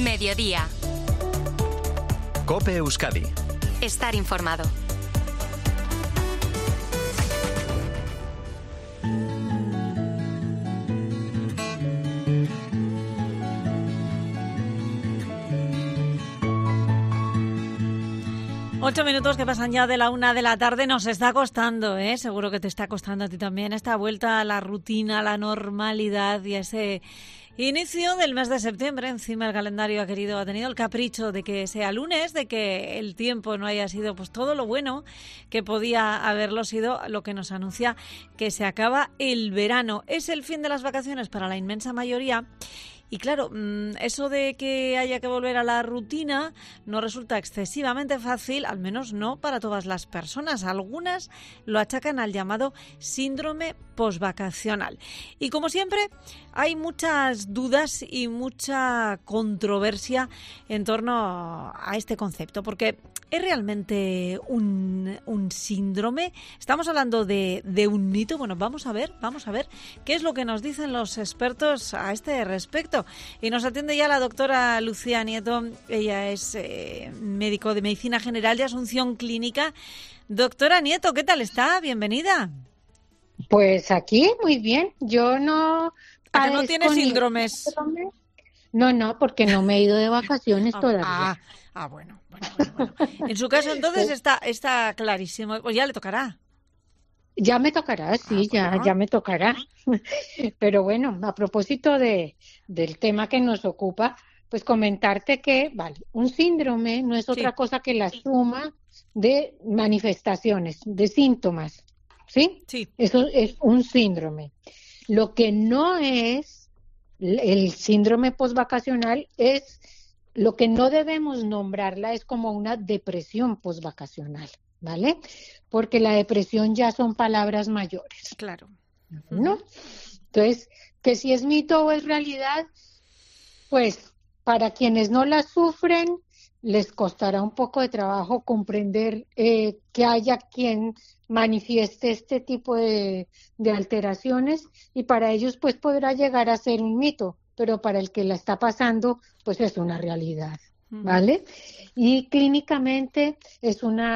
Mediodía. COPE Euskadi. Estar informado. Ocho minutos que pasan ya de la 1 de la tarde. Nos está costando, seguro que te está costando a ti también, esta vuelta a la rutina, a la normalidad y a ese inicio del mes de septiembre. Encima el calendario ha tenido el capricho de que sea lunes, de que el tiempo no haya sido pues todo lo bueno que podía haberlo sido, lo que nos anuncia que se acaba el verano. Es el fin de las vacaciones para la inmensa mayoría. Y claro, eso de que haya que volver a la rutina no resulta excesivamente fácil, al menos no para todas las personas. Algunas lo achacan al llamado síndrome posvacacional. Y como siempre, hay muchas dudas y mucha controversia en torno a este concepto, porque ¿es realmente un síndrome? ¿Estamos hablando de un mito? Bueno, vamos a ver qué es lo que nos dicen los expertos a este respecto. Y nos atiende ya la doctora Lucía Nieto. Ella es médico de Medicina General de Asunción Clínica. Doctora Nieto, ¿qué tal está? Bienvenida. Pues aquí, muy bien. Yo no... ¿A que no tiene síndromes? No, porque no me he ido de vacaciones todavía. Bueno. En su caso, entonces, está clarísimo. Pues ya le tocará. Ya me tocará, sí, ya me tocará. Pero bueno, a propósito del tema que nos ocupa, pues comentarte que, vale, un síndrome no es otra cosa que la suma de manifestaciones, de síntomas, ¿sí? Sí. Eso es un síndrome. Lo que no es el síndrome posvacacional es, lo que no debemos nombrarla es como una depresión posvacacional, ¿vale? Porque la depresión ya son palabras mayores. Claro. ¿No? Entonces, que si es mito o es realidad, pues para quienes no la sufren, les costará un poco de trabajo comprender que haya quien manifieste este tipo de alteraciones, y para ellos pues podrá llegar a ser un mito, pero para el que la está pasando pues es una realidad, ¿vale? Y clínicamente es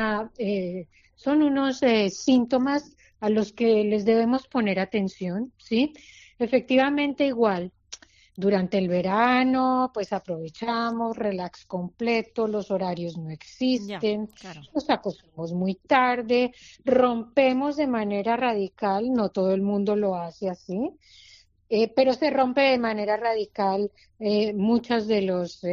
son unos síntomas a los que les debemos poner atención, ¿sí? Efectivamente, igual, durante el verano, pues aprovechamos, relax completo, los horarios no existen, claro. Nos acostamos muy tarde, rompemos de manera radical, no todo el mundo lo hace así, pero se rompe de manera radical muchos de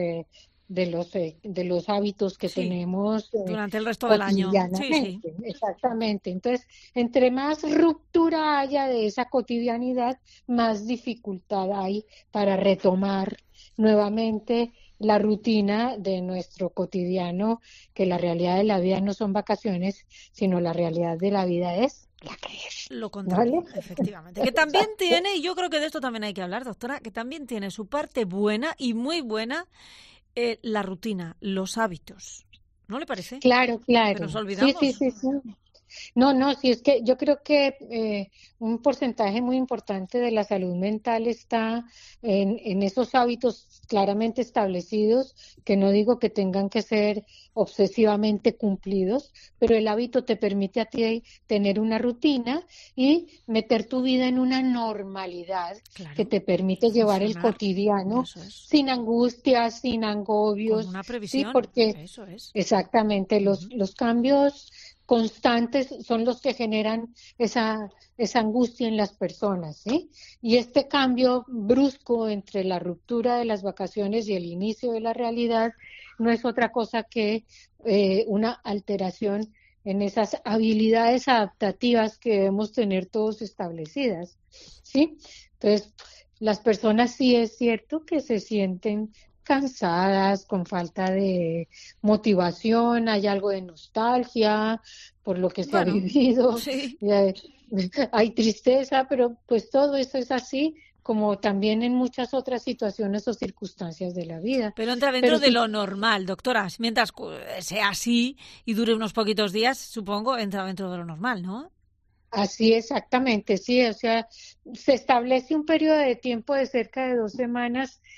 los hábitos que tenemos durante el resto del año. Sí. Exactamente. Entonces, entre más ruptura haya de esa cotidianidad, más dificultad hay para retomar nuevamente la rutina de nuestro cotidiano, que la realidad de la vida no son vacaciones, sino la realidad de la vida es la que es. Lo contrario, ¿vale? Efectivamente. Que también tiene, y yo creo que de esto también hay que hablar, doctora, que también tiene su parte buena y muy buena, la rutina, los hábitos. ¿No le parece? Claro. Que nos olvidamos. Sí. No, sí, es que yo creo que un porcentaje muy importante de la salud mental está en esos hábitos claramente establecidos, que no digo que tengan que ser obsesivamente cumplidos, pero el hábito te permite a ti tener una rutina y meter tu vida en una normalidad, claro, que te permite llevar el cotidiano sin angustias, sin agobios. Con una previsión, sí, porque eso es. Exactamente, los cambios constantes son los que generan esa angustia en las personas, ¿sí? Y este cambio brusco entre la ruptura de las vacaciones y el inicio de la realidad no es otra cosa que una alteración en esas habilidades adaptativas que debemos tener todos establecidas, ¿sí? Entonces, las personas sí es cierto que se sienten cansadas, con falta de motivación, hay algo de nostalgia por lo que se ha vivido, sí. Hay tristeza, pero pues todo eso es así, como también en muchas otras situaciones o circunstancias de la vida. Pero entra dentro de lo normal, doctora, mientras sea así y dure unos poquitos días, supongo, entra dentro de lo normal, ¿no? Así exactamente, sí, o sea, se establece un periodo de tiempo de cerca de 2 semanas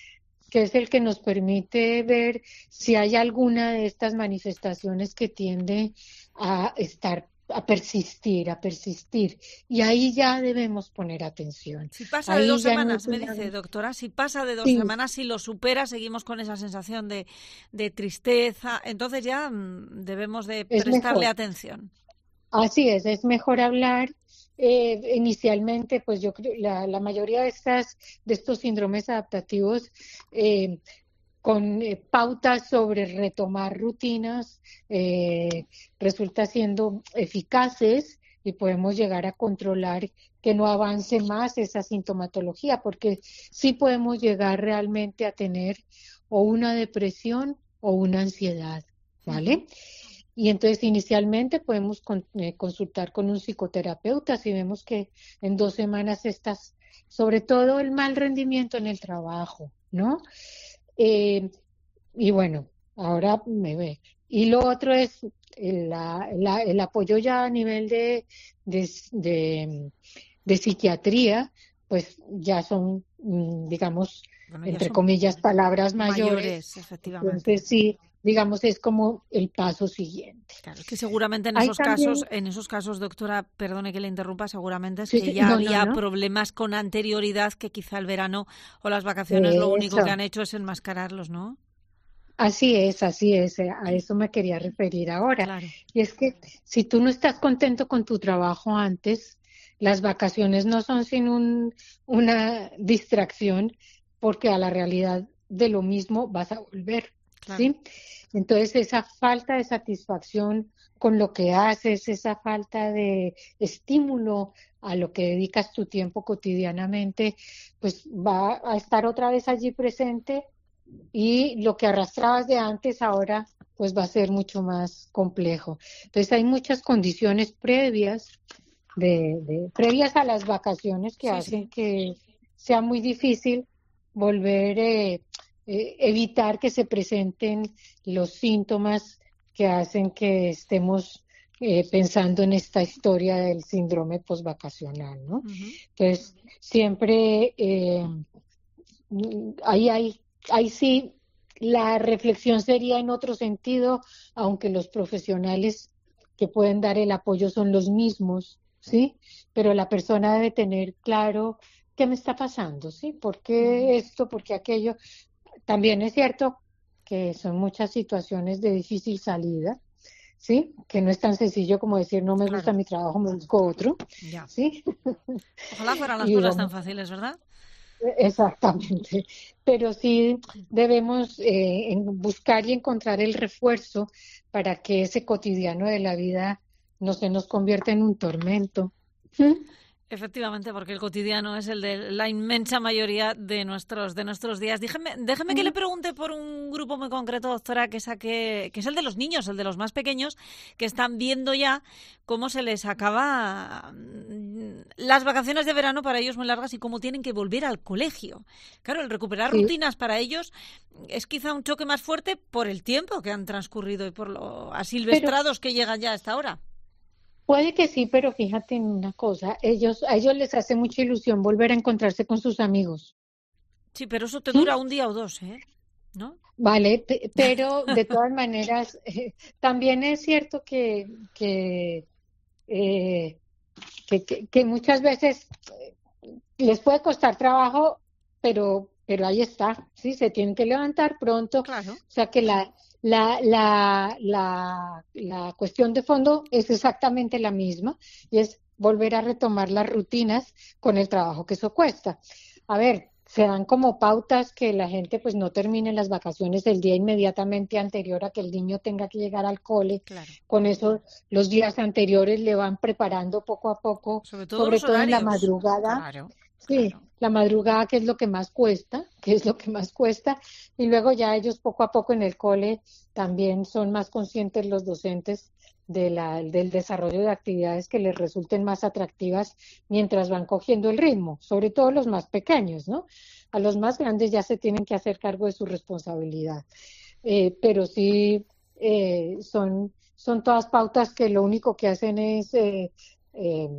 que es el que nos permite ver si hay alguna de estas manifestaciones que tiende a persistir. Y ahí ya debemos poner atención. Si pasa de Ahí dos ya no semanas, es me una... dice, doctora, si pasa de dos Sí, semanas, si lo supera, seguimos con esa sensación de tristeza, entonces ya debemos de es prestarle mejor. atención. Así es mejor hablar. Inicialmente, pues yo creo la mayoría de estos síndromes adaptativos eh, con pautas sobre retomar rutinas resulta siendo eficaces y podemos llegar a controlar que no avance más esa sintomatología, porque sí podemos llegar realmente a tener o una depresión o una ansiedad, Ujú. ¿vale? Y entonces inicialmente podemos consultar con un psicoterapeuta si vemos que en 2 semanas estás, sobre todo el mal rendimiento en el trabajo, ¿no? Eh, y bueno, ahora me ve. Y lo otro es el apoyo ya a nivel de, de, de psiquiatría, pues ya son, digamos, Bueno, ya entre son comillas, palabras mayores. mayores, efectivamente. Entonces sí, digamos, es como el paso siguiente. Claro, es que seguramente Hay también, en esos casos, doctora, perdone que le interrumpa, seguramente es sí, que sí, ya no, no, había no. problemas con anterioridad que quizá el verano o las vacaciones lo único que Eso. han hecho es enmascararlos, ¿no? Así es, a eso me quería referir ahora. Claro. Y es que si tú no estás contento con tu trabajo antes, las vacaciones no son sin una distracción, porque a la realidad de lo mismo vas a volver, Claro. ¿sí? Entonces, esa falta de satisfacción con lo que haces, esa falta de estímulo a lo que dedicas tu tiempo cotidianamente, pues va a estar otra vez allí presente y lo que arrastrabas de antes ahora pues va a ser mucho más complejo. Entonces hay muchas condiciones previas previas a las vacaciones que Sí, hacen sí. que sea muy difícil volver evitar que se presenten los síntomas que hacen que estemos pensando en esta historia del síndrome postvacacional, ¿no? Ujú. Entonces, siempre ahí hay, ahí sí la reflexión sería en otro sentido, aunque los profesionales que pueden dar el apoyo son los mismos, ¿sí? Pero la persona debe tener claro qué me está pasando, ¿sí? ¿Por Ujú. qué esto? ¿Por qué aquello? También es cierto que son muchas situaciones de difícil salida, ¿sí? Que no es tan sencillo como decir no me gusta Claro, mi trabajo, me busco otro, ya. ¿sí? Ojalá fueran las Y cosas tan bueno, fáciles, ¿verdad? exactamente, pero sí debemos buscar y encontrar el refuerzo para que ese cotidiano de la vida no se nos convierta en un tormento. ¿Mm? Efectivamente, porque el cotidiano es el de la inmensa mayoría de nuestros días. Déjeme que le pregunte por un grupo muy concreto, doctora, que es el de los niños, el de los más pequeños, que están viendo ya cómo se les acaba las vacaciones de verano para ellos muy largas y cómo tienen que volver al colegio. Claro, el recuperar Sí, rutinas para ellos es quizá un choque más fuerte por el tiempo que han transcurrido y por lo pero asilvestrados que llegan ya a esta hora. puede que sí, pero fíjate en una cosa, a ellos les hace mucha ilusión volver a encontrarse con sus amigos. Sí, pero eso te ¿Mm? dura un día o dos, ¿eh? ¿No? Vale, pero de todas maneras, también es cierto eh, que muchas veces les puede costar trabajo, pero ahí está, ¿sí? Se tienen que levantar pronto, o Claro. sea que la cuestión de fondo es exactamente la misma y es volver a retomar las rutinas con el trabajo que eso cuesta. A ver, se dan como pautas que la gente pues no termine las vacaciones el día inmediatamente anterior a que el niño tenga que llegar al cole. Claro. Con eso los días anteriores le van preparando poco a poco, Sobre todo sobre los todo en la horarios. madrugada. Claro, Sí, claro. la madrugada, que es lo que más cuesta, que es lo que más cuesta, y luego ya ellos poco a poco en el cole también son más conscientes los docentes del desarrollo de actividades que les resulten más atractivas mientras van cogiendo el ritmo, sobre todo los más pequeños, ¿no? A los más grandes ya se tienen que hacer cargo de su responsabilidad, pero sí son todas pautas que lo único que hacen es eh,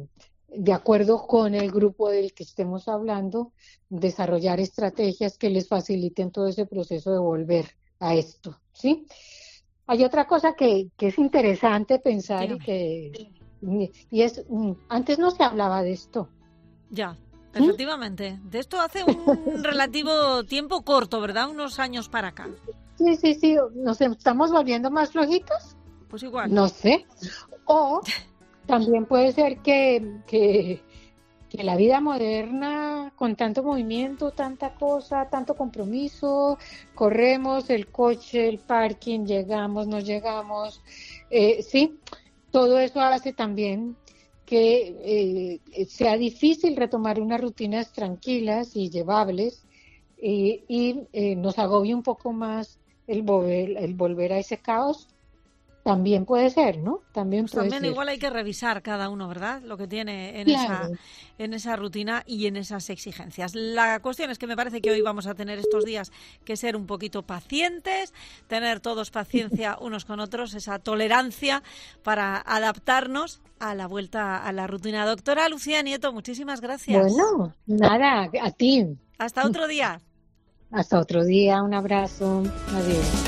de acuerdo con el grupo del que estemos hablando, desarrollar estrategias que les faciliten todo ese proceso de volver a esto, ¿sí? Hay otra cosa que es interesante pensar y es, antes no se hablaba de esto. Ya, efectivamente. De esto hace un relativo tiempo corto, ¿verdad? Unos años para acá. Sí. ¿Nos estamos volviendo más flojitos? Pues igual. No sé. O también puede ser que la vida moderna, con tanto movimiento, tanta cosa, tanto compromiso, corremos, el coche, el parking, llegamos, no llegamos, sí, todo eso hace también que sea difícil retomar unas rutinas tranquilas y llevables y nos agobie un poco más el volver a ese caos. También puede ser, ¿no? También puede ser. Igual hay que revisar cada uno, ¿verdad? Lo que tiene en esa rutina y en esas exigencias. La cuestión es que me parece que hoy vamos a tener estos días que ser un poquito pacientes, tener todos paciencia unos con otros, esa tolerancia para adaptarnos a la vuelta a la rutina. Doctora Lucía Nieto, muchísimas gracias. Bueno, nada, a ti. Hasta otro día. Hasta otro día, un abrazo. Adiós.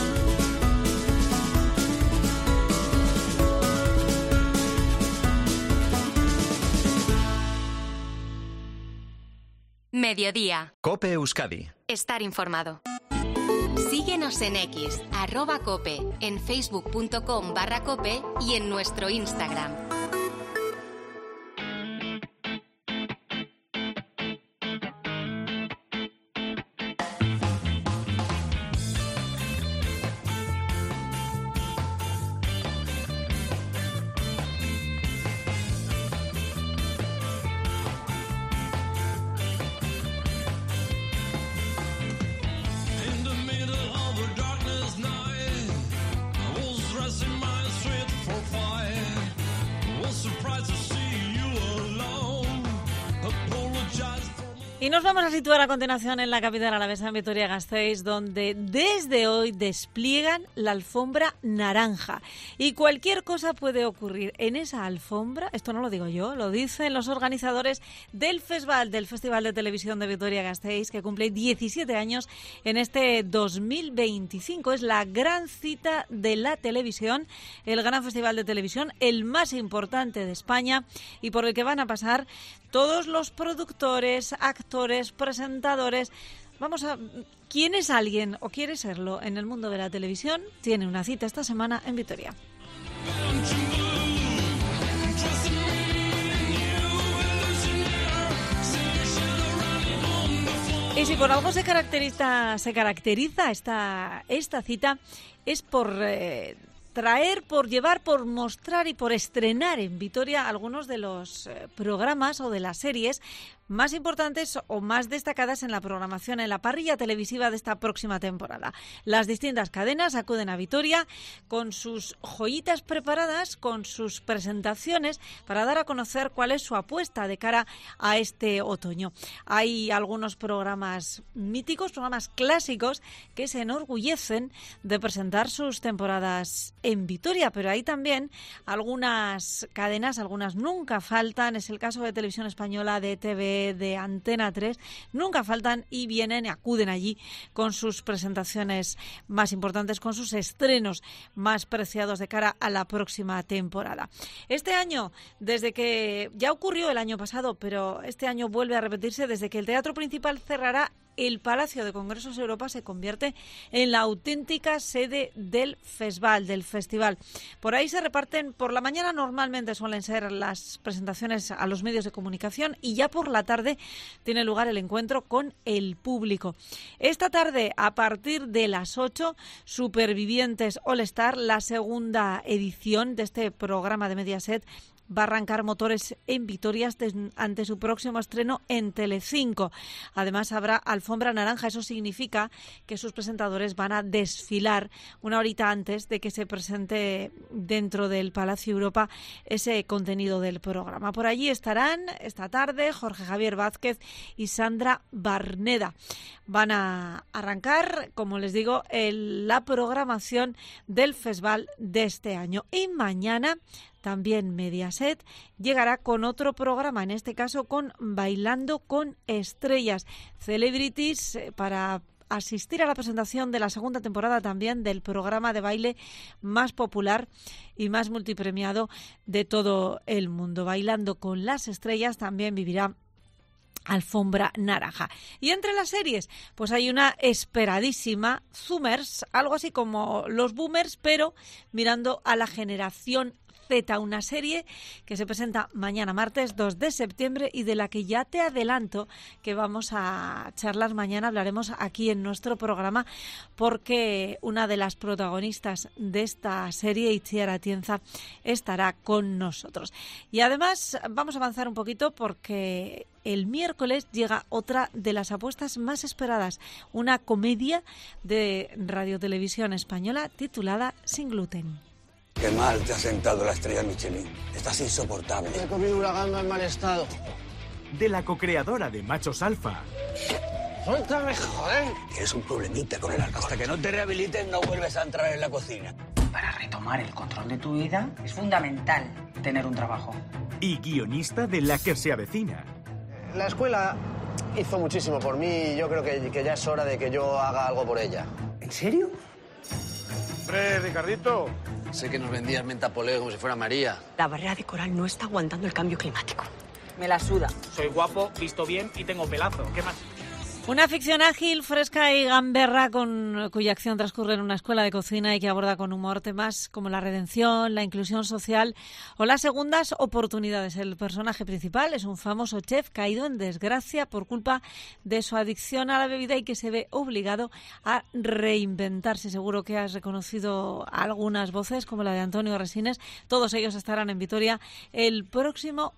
Mediodía. COPE Euskadi. Estar informado. Síguenos en X, @cope, en facebook.com/cope y en nuestro Instagram. Y nos vamos a situar a continuación en la capital alavesa, en Vitoria-Gasteiz, donde desde hoy despliegan la alfombra naranja. Y cualquier cosa puede ocurrir en esa alfombra, esto no lo digo yo, lo dicen los organizadores del Festival de Televisión de Vitoria-Gasteiz, que cumple 17 años en este 2025. Es la gran cita de la televisión, el gran festival de televisión, el más importante de España y por el que van a pasar todos los productores, actores, presentadores. ¿Quién es alguien o quiere serlo en el mundo de la televisión? Tiene una cita esta semana en Vitoria. Y si por algo se caracteriza esta cita, es por traer, por llevar, por mostrar y por estrenar en Vitoria algunos de los programas o de las series más importantes o más destacadas en la programación, en la parrilla televisiva de esta próxima temporada. Las distintas cadenas acuden a Vitoria con sus joyitas preparadas, con sus presentaciones para dar a conocer cuál es su apuesta de cara a este otoño. Hay algunos programas míticos, programas clásicos que se enorgullecen de presentar sus temporadas en Vitoria, pero hay también algunas cadenas, algunas nunca faltan, es el caso de Televisión Española, de ETV, de Antena 3, nunca faltan y vienen y acuden allí con sus presentaciones más importantes, con sus estrenos más preciados de cara a la próxima temporada. Este año, desde que ya ocurrió el año pasado, pero este año vuelve a repetirse, desde que el Teatro Principal cerrará, el Palacio de Congresos Europa se convierte en la auténtica sede del festival. Por ahí se reparten, por la mañana normalmente suelen ser las presentaciones a los medios de comunicación y ya por la tarde tiene lugar el encuentro con el público. Esta tarde, a partir de las 8, Supervivientes All Star, la segunda edición de este programa de Mediaset, va a arrancar motores en Vitoria ante su próximo estreno en Telecinco. Además habrá alfombra naranja, eso significa que sus presentadores van a desfilar una horita antes de que se presente dentro del Palacio Europa ese contenido del programa. Por allí estarán esta tarde Jorge Javier Vázquez y Sandra Barneda. Van a arrancar, como les digo, la programación del festival de este año. Y mañana también Mediaset, llegará con otro programa, en este caso con Bailando con Estrellas. Celebrities para asistir a la presentación de la segunda temporada también del programa de baile más popular y más multipremiado de todo el mundo. Bailando con las Estrellas también vivirá Alfombra Naranja. Y entre las series, pues hay una esperadísima, Zoomers, algo así como los Boomers, pero mirando a la generación Z, una serie que se presenta mañana martes 2 de septiembre y de la que ya te adelanto que vamos a charlar mañana, hablaremos aquí en nuestro programa, porque una de las protagonistas de esta serie, Itziar Atienza, estará con nosotros. Y además vamos a avanzar un poquito porque el miércoles llega otra de las apuestas más esperadas, una comedia de Radio Televisión Española titulada Sin gluten. Qué mal te ha sentado la estrella Michelin. Estás insoportable. He comido una gamba en mal estado. De la co-creadora de Machos Alfa. ¡Suéltame, joder! Tienes un problemita con el alcohol. Hasta que no te rehabilites no vuelves a entrar en la cocina. Para retomar el control de tu vida es fundamental tener un trabajo. Y guionista de La que se avecina. La escuela hizo muchísimo por mí y yo creo que ya es hora de que yo haga algo por ella. ¿En serio? ¡Hombre, Ricardito! Sé que nos vendías mentapoleo como si fuera María. La barrera de coral no está aguantando el cambio climático. Me la suda. Soy guapo, visto bien y tengo pelazo. ¿Qué más? Una ficción ágil, fresca y gamberra cuya acción transcurre en una escuela de cocina y que aborda con humor temas como la redención, la inclusión social o las segundas oportunidades. El personaje principal es un famoso chef caído en desgracia por culpa de su adicción a la bebida y que se ve obligado a reinventarse. Seguro que has reconocido algunas voces como la de Antonio Resines. Todos ellos estarán en Vitoria el próximo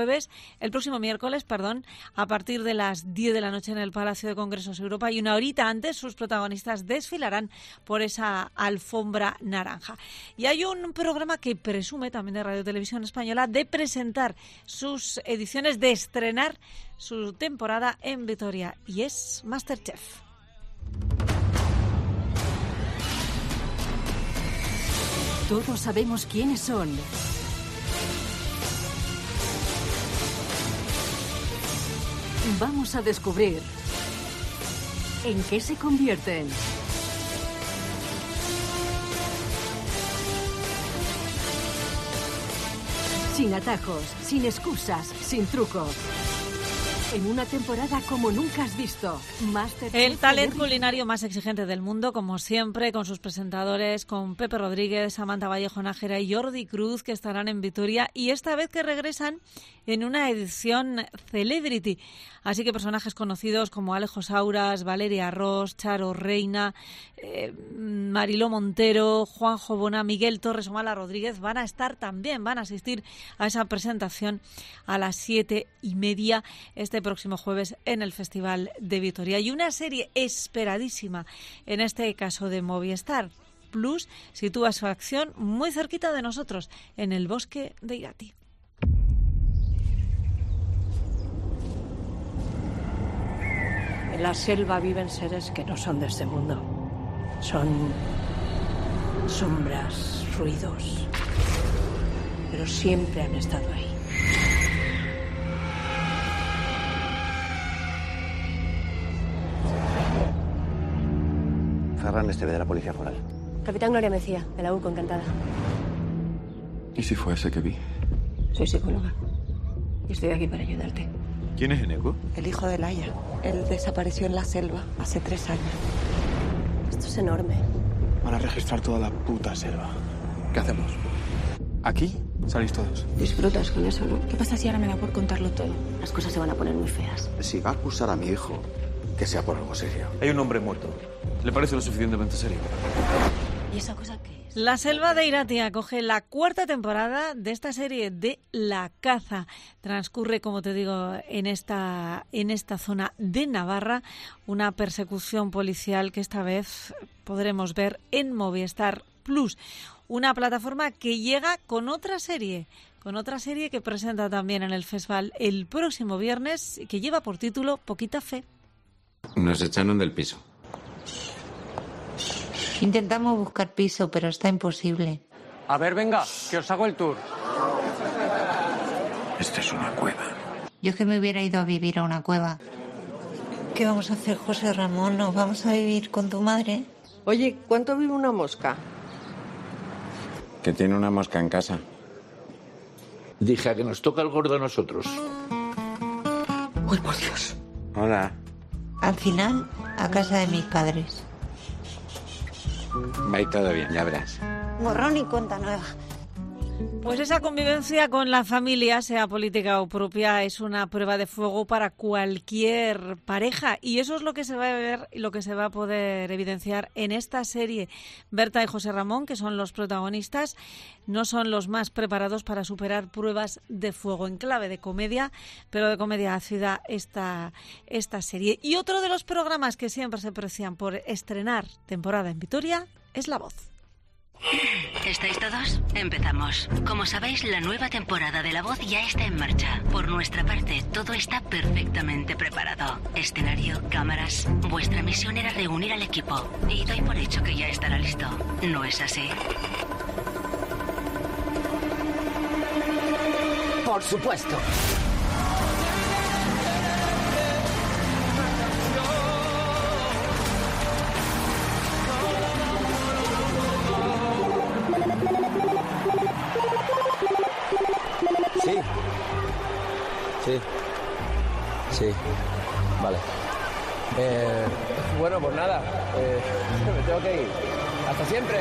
miércoles, a partir de las 10 de la noche en el Palacio de Congresos Europa, y una horita antes sus protagonistas desfilarán por esa alfombra naranja. Y hay un programa que presume también de Radio Televisión Española de presentar sus ediciones, de estrenar su temporada en Vitoria, y es MasterChef. Todos sabemos quiénes son. Vamos a descubrir en qué se convierten. Sin atajos, sin excusas, sin trucos. En una temporada como nunca has visto. MasterChef. El talento culinario más exigente del mundo, como siempre, con sus presentadores, con Pepe Rodríguez, Samantha Vallejo Nájera y Jordi Cruz, que estarán en Vitoria, y esta vez que regresan en una edición Celebrity. Así que personajes conocidos como Alejo Sauras, Valeria Ross, Charo Reina, Mariló Montero, Juanjo Bona, Miguel Torres o Mala Rodríguez van a estar también, van a asistir a esa presentación a las 7:30 este próximo jueves en el Festival de Vitoria. Y una serie esperadísima, en este caso de Movistar Plus, sitúa su acción muy cerquita de nosotros, en el bosque de Irati. En la selva viven seres que no son de este mundo. Son sombras, ruidos, pero siempre han estado ahí. Ferran Esteve, de la Policía Foral. Capitán Gloria Mecía, de la UCO, encantada. ¿Y si fue ese que vi? Soy psicóloga y estoy aquí para ayudarte. ¿Quién es Eneco? El hijo de Laia. Él desapareció en la selva hace 3 años. Esto es enorme. Van a registrar toda la puta selva. ¿Qué hacemos? ¿Aquí? Salís todos. Disfrutas con eso, ¿no? ¿Qué pasa si ahora me da por contarlo todo? Las cosas se van a poner muy feas. Si va a acusar a mi hijo, que sea por algo serio. Hay un hombre muerto. ¿Le parece lo suficientemente serio? ¿Y esa cosa qué es? La selva de Irati acoge la 4ª temporada de esta serie de La Caza. Transcurre, como te digo, en esta zona de Navarra, una persecución policial que esta vez podremos ver en Movistar Plus, una plataforma que llega con otra serie que presenta también en el festival el próximo viernes, que lleva por título Poquita Fe. Nos echaron del piso. Intentamos buscar piso, pero está imposible. A ver, venga, que os hago el tour. Esta es una cueva. Yo es que me hubiera ido a vivir a una cueva. ¿Qué vamos a hacer, José Ramón? ¿Nos vamos a vivir con tu madre? Oye, ¿cuánto vive una mosca? Que tiene una mosca en casa. Dije a que nos toca el gordo a nosotros. ¡Uy, por Dios! Hola. Al final, a casa de mis padres. Va a ir todo bien, ya verás. Borrón y cuenta nueva. Pues esa convivencia con la familia, sea política o propia, es una prueba de fuego para cualquier pareja. Y eso es lo que se va a ver y lo que se va a poder evidenciar en esta serie. Berta y José Ramón, que son los protagonistas, no son los más preparados para superar pruebas de fuego, en clave de comedia, pero de comedia ácida esta serie. Y otro de los programas que siempre se precian por estrenar temporada en Vitoria es La Voz. ¿Estáis todos? Empezamos. Como sabéis, la nueva temporada de La Voz ya está en marcha. Por nuestra parte, todo está perfectamente preparado. Escenario, cámaras. Vuestra misión era reunir al equipo. Y doy por hecho que ya estará listo. ¿No es así? Por supuesto. Sí, vale. Bueno, pues nada, me tengo que ir. ¡Hasta siempre!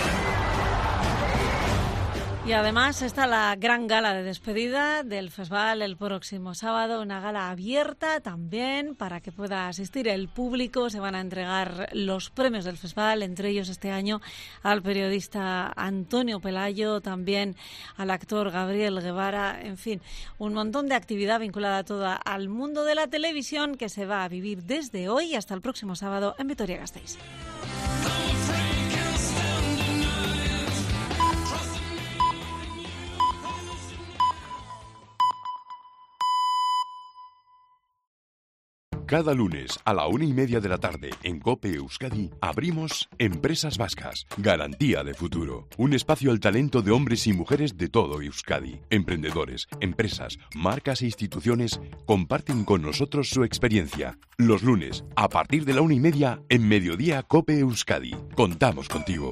Y además está la gran gala de despedida del festival el próximo sábado, una gala abierta también para que pueda asistir el público. Se van a entregar los premios del festival, entre ellos este año al periodista Antonio Pelayo, también al actor Gabriel Guevara, en fin, un montón de actividad vinculada toda al mundo de la televisión que se va a vivir desde hoy hasta el próximo sábado en Vitoria-Gasteiz. Cada lunes a la 1:30 de la tarde en COPE Euskadi abrimos Empresas Vascas, garantía de futuro. Un espacio al talento de hombres y mujeres de todo Euskadi. Emprendedores, empresas, marcas e instituciones comparten con nosotros su experiencia. Los lunes, a partir de la 1:30 en Mediodía COPE Euskadi. Contamos contigo.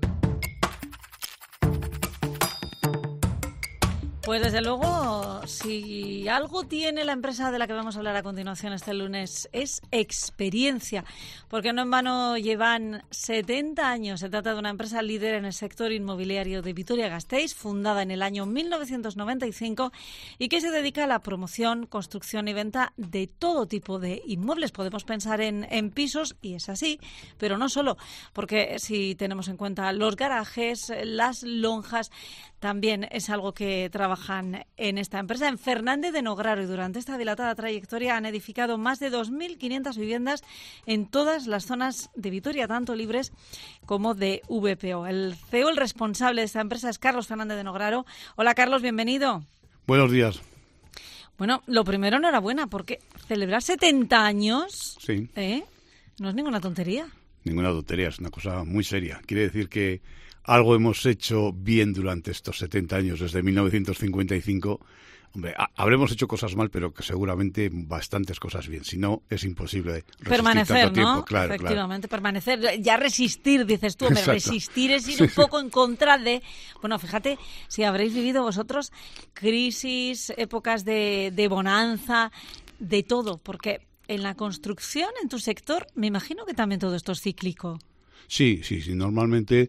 Pues desde luego, si algo tiene la empresa de la que vamos a hablar a continuación este lunes es experiencia, porque no en vano llevan 70 años. Se trata de una empresa líder en el sector inmobiliario de Vitoria-Gasteiz, fundada en el año 1995 y que se dedica a la promoción, construcción y venta de todo tipo de inmuebles. Podemos pensar en pisos, y es así, pero no solo, porque si tenemos en cuenta los garajes, las lonjas, también es algo que trabajan en esta empresa. En Fernández de Nograro, y durante esta dilatada trayectoria han edificado más de 2.500 viviendas en todas las zonas de Vitoria, tanto libres como de VPO. El CEO, el responsable de esta empresa, es Carlos Fernández de Nograro. Hola, Carlos, bienvenido. Buenos días. Bueno, lo primero, enhorabuena, porque celebrar 70 años sí. No es ninguna tontería. Ninguna tontería, es una cosa muy seria. Quiere decir que algo hemos hecho bien durante estos 70 años, desde 1955. Hombre, habremos hecho cosas mal, pero que seguramente bastantes cosas bien. Si no, es imposible permanecer, tanto tiempo. ¿no? Claro, efectivamente, permanecer. Ya resistir, dices tú, hombre, resistir es ir un poco en contra de... Bueno, fíjate, si habréis vivido vosotros crisis, épocas de bonanza, de todo, porque en la construcción, en tu sector, me imagino que también todo esto es cíclico. Sí, normalmente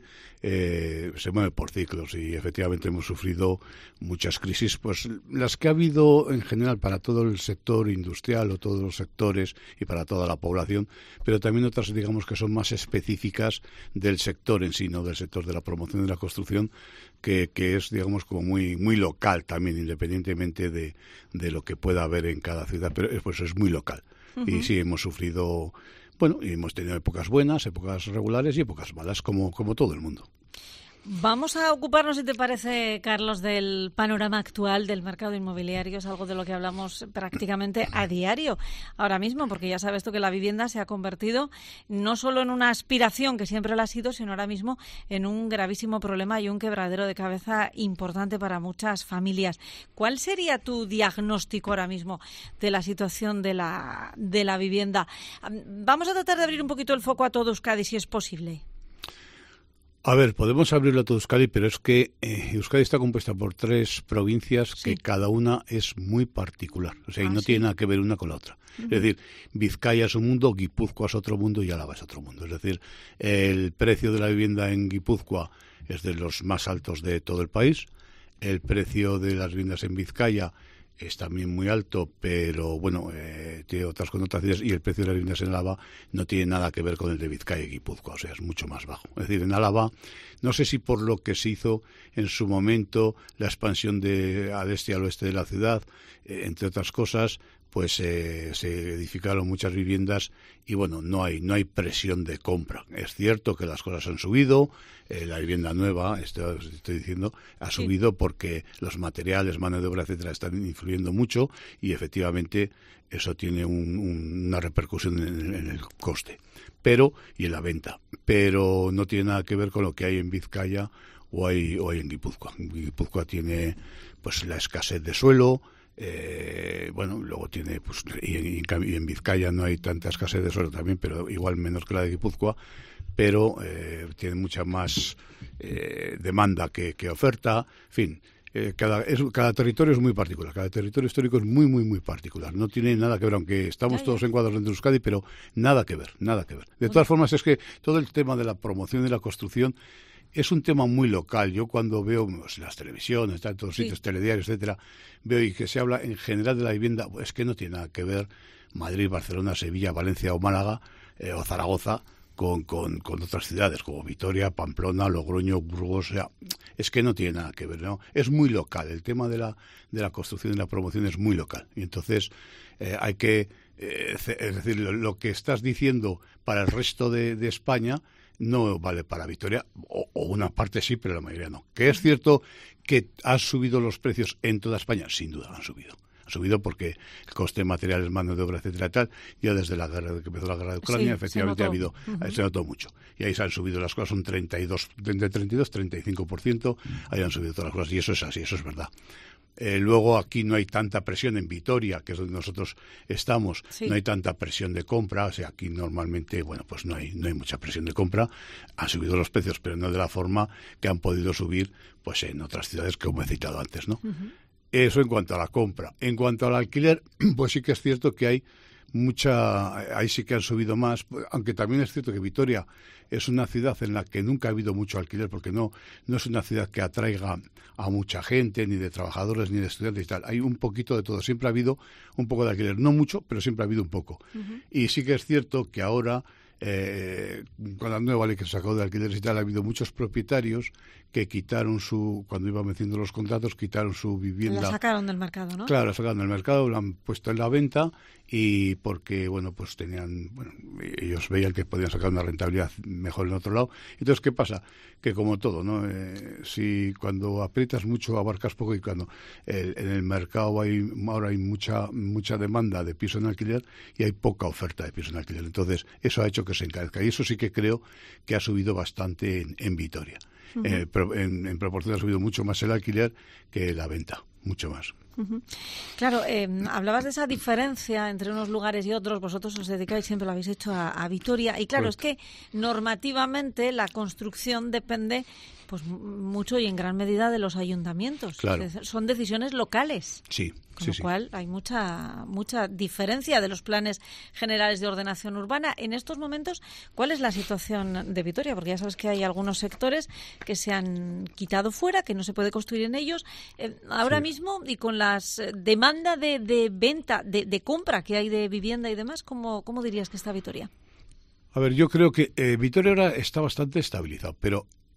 se mueve por ciclos y efectivamente hemos sufrido muchas crisis, pues las que ha habido en general para todo el sector industrial o todos los sectores y para toda la población, pero también otras, digamos, que son más específicas del sector en sí, no del sector de la promoción de la construcción, que es, digamos, como muy local también, independientemente de lo que pueda haber en cada ciudad, pero pues es muy local. Uh-huh. Y sí, hemos sufrido... Bueno, y hemos tenido épocas buenas, épocas regulares y épocas malas, como todo el mundo. Vamos a ocuparnos, si te parece, Carlos, del panorama actual del mercado inmobiliario. Es algo de lo que hablamos prácticamente a diario ahora mismo, porque ya sabes tú que la vivienda se ha convertido no solo en una aspiración, que siempre lo ha sido, sino ahora mismo en un gravísimo problema y un quebradero de cabeza importante para muchas familias. ¿Cuál sería tu diagnóstico ahora mismo de la situación de la vivienda? Vamos a tratar de abrir un poquito el foco a todo Euskadi, si es posible. A ver, podemos abrirlo a todo Euskadi, pero es que Euskadi está compuesta por 3 provincias que cada una es muy particular. O sea, y no tiene nada que ver una con la otra. Es decir, Vizcaya es un mundo, Guipúzcoa es otro mundo y Álava es otro mundo. Es decir, el precio de la vivienda en Guipúzcoa es de los más altos de todo el país. El precio de las viviendas en Vizcaya es también muy alto, pero bueno, tiene otras connotaciones, y el precio de las viviendas en Álava no tiene nada que ver con el de Vizcaya y Guipúzcoa, o sea, es mucho más bajo. Es decir, en Álava, no sé si por lo que se hizo en su momento, la expansión al este y al oeste de la ciudad, entre otras cosas, pues se edificaron muchas viviendas y bueno, no hay presión de compra. Es cierto que las cosas han subido, la vivienda nueva, estoy diciendo, ha subido porque los materiales, mano de obra, etcétera, están influyendo mucho y efectivamente eso tiene una repercusión en el coste, y en la venta, pero no tiene nada que ver con lo que hay en Vizcaya o hay en Guipúzcoa. Guipúzcoa tiene pues la escasez de suelo. Luego tiene, pues, y en Vizcaya no hay tanta escasez de suelo también, pero igual menos que la de Guipúzcoa, pero tiene mucha más demanda que oferta. En fin, cada territorio es muy particular, cada territorio histórico es muy, muy, muy particular. No tiene nada que ver, aunque estamos todos encuadrados dentro de Euskadi, pero nada que ver. De todas formas, es que todo el tema de la promoción y la construcción es un tema muy local. Yo cuando veo las televisiones, en todos sitios, telediarios, etcétera, veo y que se habla en general de la vivienda, es que no tiene nada que ver Madrid, Barcelona, Sevilla, Valencia o Málaga o Zaragoza con otras ciudades como Vitoria, Pamplona, Logroño, Burgos. O sea, es que no tiene nada que ver, ¿no? Es muy local. El tema de la construcción y la promoción es muy local. Y entonces hay que, es decir, lo que estás diciendo para el resto de España no vale para Vitoria, o una parte sí, pero la mayoría no. Que es cierto que han subido los precios en toda España, sin duda han subido. Han subido porque el coste de materiales, mano de obra, etcétera, tal, ya desde que empezó la guerra de Ucrania, efectivamente se notó mucho. Y ahí se han subido las cosas, un 35%, ahí han subido todas las cosas, y eso es así, eso es verdad. Luego aquí no hay tanta presión en Vitoria, que es donde nosotros estamos, no hay tanta presión de compra, o sea, aquí normalmente, bueno, pues no hay mucha presión de compra. Han subido los precios, pero no de la forma que han podido subir pues en otras ciudades que como he citado antes, ¿no? Eso en cuanto a la compra. En cuanto al alquiler, pues sí que es cierto que hay ahí sí que han subido más, aunque también es cierto que Vitoria es una ciudad en la que nunca ha habido mucho alquiler, porque no es una ciudad que atraiga a mucha gente, ni de trabajadores, ni de estudiantes y tal. Hay un poquito de todo, siempre ha habido un poco de alquiler, no mucho, pero siempre ha habido un poco. Y sí que es cierto que ahora, con la nueva ley que se sacó de alquileres y tal, ha habido muchos propietarios que quitaron cuando iban venciendo los contratos, quitaron su vivienda. La sacaron del mercado, ¿no? Claro, la sacaron del mercado, la han puesto en la venta, y porque, pues ellos veían que podían sacar una rentabilidad mejor en otro lado. Entonces, ¿qué pasa? Que como todo, ¿no? Si cuando aprietas mucho abarcas poco, y cuando en el mercado ahora hay mucha demanda de piso en alquiler y hay poca oferta de piso en alquiler. Entonces, eso ha hecho que se encarezca, y eso sí que creo que ha subido bastante en Vitoria. En proporción ha subido mucho más el alquiler que la venta, mucho más. Claro, hablabas de esa diferencia entre unos lugares y otros. Vosotros os dedicáis, siempre lo habéis hecho, a Vitoria, y claro, Correcto. Es que normativamente la construcción depende pues mucho y en gran medida de los ayuntamientos. Claro. Son decisiones locales. Sí. Con lo cual hay mucha diferencia de los planes generales de ordenación urbana. En estos momentos, ¿cuál es la situación de Vitoria? Porque ya sabes que hay algunos sectores que se han quitado fuera, que no se puede construir en ellos. Ahora mismo, y con las demanda de venta, de compra que hay de vivienda y demás, ¿cómo dirías que está Vitoria? A ver, yo creo que Vitoria ahora está bastante estabilizado, pero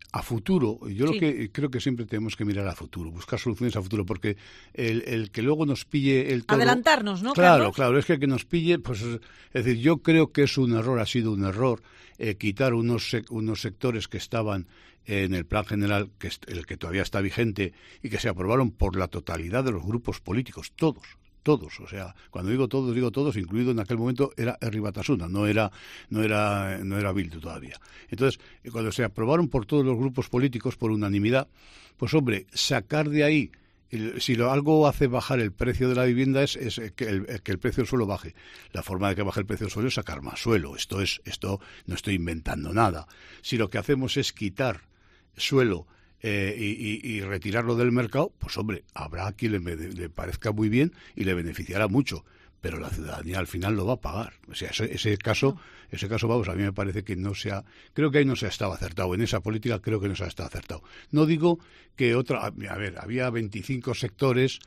a futuro, yo lo que creo que siempre tenemos que mirar a futuro, buscar soluciones a futuro, porque el que luego nos pille el todo... Adelantarnos, ¿no, Claro, Carlos? claro, es que el que nos pille, pues es decir, yo creo que es un error, ha sido un error quitar unos sectores que estaban en el plan general, que es el que todavía está vigente, y que se aprobaron por la totalidad de los grupos políticos, todos, o sea, cuando digo todos, incluido en aquel momento era Herri Batasuna, no era Bildu todavía. Entonces, cuando se aprobaron por todos los grupos políticos por unanimidad, pues hombre, sacar de ahí, si algo hace bajar el precio de la vivienda es que el precio del suelo baje. La forma de que baje el precio del suelo es sacar más suelo. Esto no estoy inventando nada. Si lo que hacemos es quitar suelo y retirarlo del mercado, pues hombre, habrá quien le parezca muy bien y le beneficiará mucho, pero la ciudadanía al final lo va a pagar. O sea, ese caso, vamos, a mí me parece que creo que ahí no se ha estado acertado, en esa política creo que no se ha estado acertado. No digo que había 25 sectores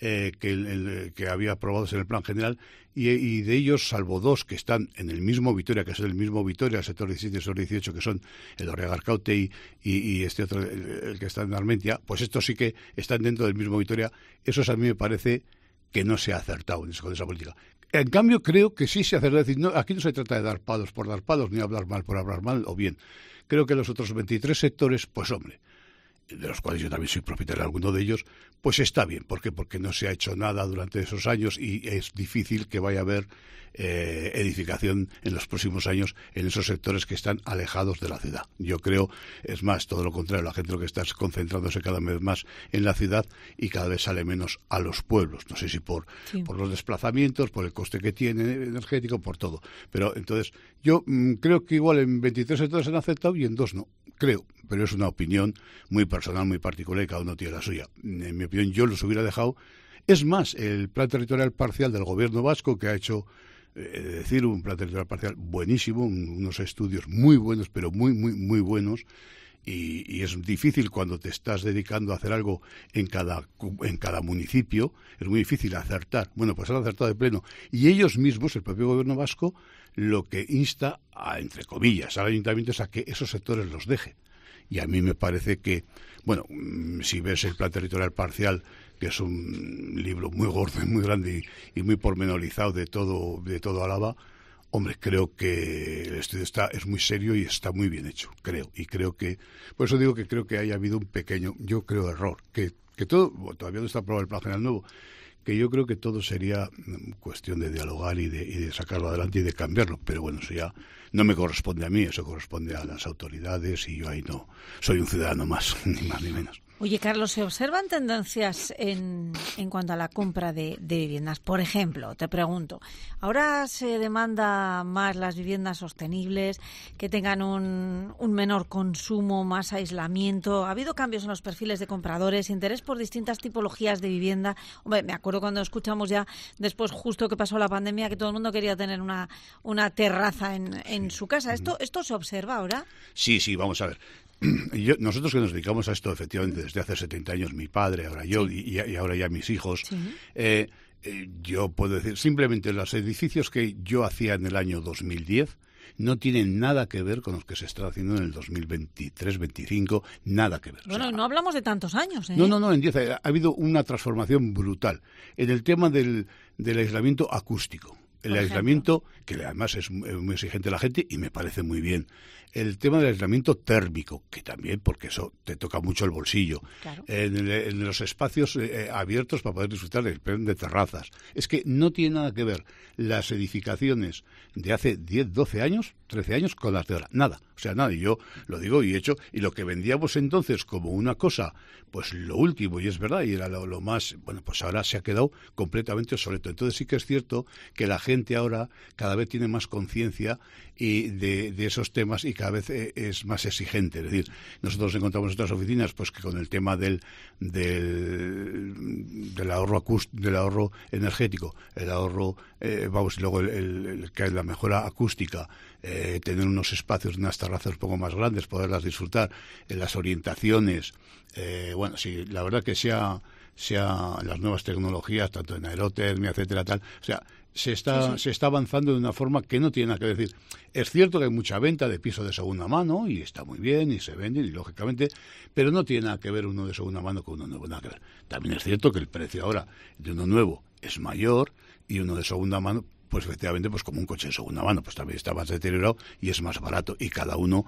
que había aprobados en el plan general y de ellos, salvo 2 que están en el mismo Vitoria, que es el mismo Vitoria, el sector 17 y el sector 18, que son el Orriagarcaute y este otro, el que está en Armentia, pues estos sí que están dentro del mismo Vitoria. Esos a mí me parece que no se ha acertado con esa política. En cambio, creo que sí se ha acertado. Es decir, aquí no se trata de dar palos por dar palos, ni hablar mal por hablar mal, o bien. Creo que los otros 23 sectores, pues hombre, de los cuales yo también soy propietario de alguno de ellos, pues está bien. ¿Por qué? Porque no se ha hecho nada durante esos años y es difícil que vaya a haber edificación en los próximos años en esos sectores que están alejados de la ciudad. Yo creo, es más, todo lo contrario, la gente lo que está es concentrándose cada vez más en la ciudad y cada vez sale menos a los pueblos. No sé si por los desplazamientos, por el coste que tiene energético, por todo. Pero entonces, yo creo que igual en 23 sectores han aceptado y en 2 no. Creo, pero es una opinión muy personal, muy particular y cada uno tiene la suya. En mi opinión, yo los hubiera dejado. Es más, el plan territorial parcial del gobierno vasco, que ha hecho un plan territorial parcial buenísimo, unos estudios muy buenos, pero muy, muy, muy buenos, y es difícil cuando te estás dedicando a hacer algo en cada municipio, es muy difícil acertar. Bueno, pues han acertado de pleno. Y ellos mismos, el propio gobierno vasco, lo que insta, entre comillas, al ayuntamiento es a que esos sectores los deje. Y a mí me parece que, bueno, si ves el plan territorial parcial, que es un libro muy gordo y muy grande y muy pormenorizado de todo Álava, hombre, creo que el estudio es muy serio y está muy bien hecho, creo. Y creo que, por eso digo que creo que haya habido un pequeño, yo creo, error, que todo, todavía no está aprobado el plan general nuevo, que yo creo que todo sería cuestión de dialogar y de sacarlo adelante y de cambiarlo, pero bueno, eso ya no me corresponde a mí, eso corresponde a las autoridades y yo ahí no soy un ciudadano más, ni más ni menos. Oye, Carlos, ¿se observan tendencias en cuanto a la compra de viviendas? Por ejemplo, te pregunto, ahora se demanda más las viviendas sostenibles, que tengan un menor consumo, más aislamiento. ¿Ha habido cambios en los perfiles de compradores, interés por distintas tipologías de vivienda? Hombre, me acuerdo cuando escuchamos ya después, justo que pasó la pandemia, que todo el mundo quería tener una terraza en su casa. ¿Esto se observa ahora? Sí, vamos a ver. Nosotros que nos dedicamos a esto efectivamente desde hace 70 años, mi padre, ahora yo y ahora ya mis hijos, yo puedo decir, simplemente los edificios que yo hacía en el año 2010 no tienen nada que ver con los que se están haciendo en el 2023, 25, nada que ver. Bueno, no hablamos de tantos años, ¿eh? No, en 10 ha habido una transformación brutal en el tema del aislamiento acústico. El aislamiento, que además es muy exigente la gente y me parece muy bien. El tema del aislamiento térmico, que también, porque eso te toca mucho el bolsillo. Claro. En los espacios abiertos para poder disfrutar de terrazas. Es que no tiene nada que ver las edificaciones de hace 10, 12 años, 13 años con las de ahora. Nada. O sea, nada. Y yo lo digo y he hecho. Y lo que vendíamos entonces como una cosa, pues lo último, y es verdad, y era lo más, bueno, pues ahora se ha quedado completamente obsoleto. Entonces sí que es cierto que la gente ahora cada vez tiene más conciencia y de esos temas y cada vez es más exigente. Es decir, nosotros encontramos en otras oficinas pues que con el tema del ahorro energético, el ahorro, y luego que es la mejora acústica, tener unos espacios, unas terrazas un poco más grandes, poderlas disfrutar, las orientaciones, sí, la verdad que sea las nuevas tecnologías, tanto en aerotermia, etcétera, tal, o sea, se está avanzando de una forma que no tiene nada que decir. Es cierto que hay mucha venta de pisos de segunda mano y está muy bien y se venden y lógicamente, pero no tiene nada que ver uno de segunda mano con uno nuevo, nada que ver. También es cierto que el precio ahora de uno nuevo es mayor y uno de segunda mano, pues efectivamente, pues como un coche de segunda mano, pues también está más deteriorado y es más barato y cada uno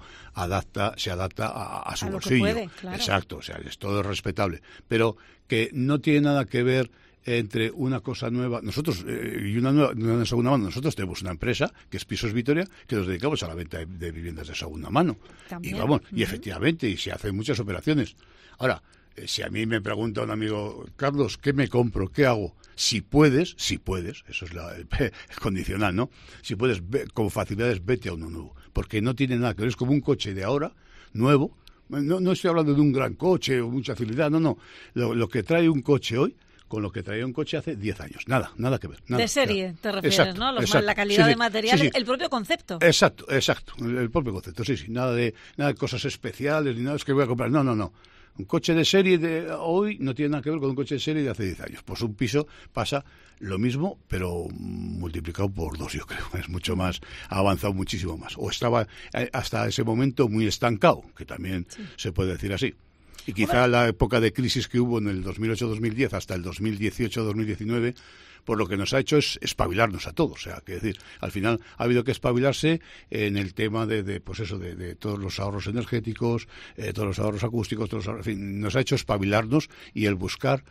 se adapta a su bolsillo. Puede, claro. Exacto, o sea, es todo respetable, pero que no tiene nada que ver entre una cosa nueva, nosotros y una de segunda mano. Nosotros tenemos una empresa que es Pisos Vitoria, que nos dedicamos a la venta de viviendas de segunda mano. También. Y vamos, y efectivamente, y se hacen muchas operaciones. Ahora, si a mí me pregunta un amigo, Carlos, ¿qué me compro? ¿Qué hago? Si puedes, eso es el condicional, ¿no? Si puedes, con facilidades, vete a uno nuevo, porque no tiene nada que ver, es como un coche de ahora, nuevo. No estoy hablando de un gran coche o mucha facilidad, no. Lo que trae un coche hoy, con lo que traía un coche hace 10 años. Nada que ver. Nada, de serie, nada. te refieres, Exacto, ¿no? exacto. La calidad Sí, de material, sí. el propio concepto. Exacto. El propio concepto, sí. Nada de cosas especiales, ni nada, es que voy a comprar. No. Un coche de serie de hoy no tiene nada que ver con un coche de serie de hace 10 años. Pues un piso pasa lo mismo, pero multiplicado por 2, yo creo. Es mucho más, ha avanzado muchísimo más. O estaba hasta ese momento muy estancado, que también se puede decir así. Y quizá la época de crisis que hubo en el 2008-2010 hasta el 2018-2019, por lo que nos ha hecho es espabilarnos a todos. O sea, que decir, al final ha habido que espabilarse en el tema de todos los ahorros energéticos, todos los ahorros acústicos, en fin, nos ha hecho espabilarnos y el buscar